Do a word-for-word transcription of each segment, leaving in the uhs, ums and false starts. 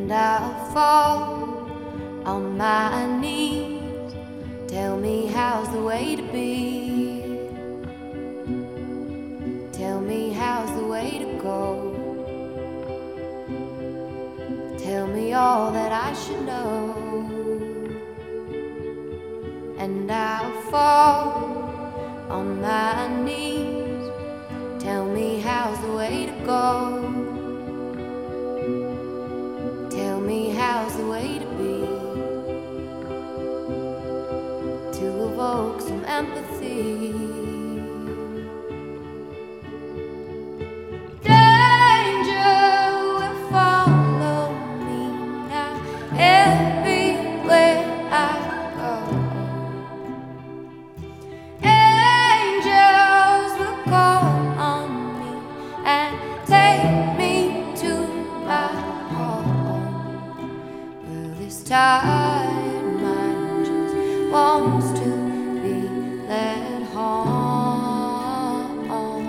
and I'll fall on my knees. Tell me how's the way to be. Tell me how's the way to go. Tell me all that I should know, and I'll fall on my knees. Tell me how's the way to go. Tell me how's the way to be, to evoke some empathy. Tired mind just wants to be led home,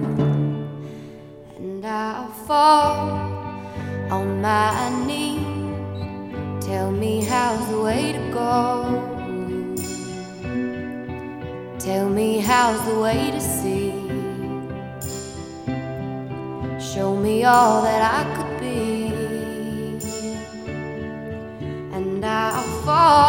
and I'll fall on my knees. Tell me how's the way to go. Tell me how's the way to see. Show me all that I could be, and I'll fall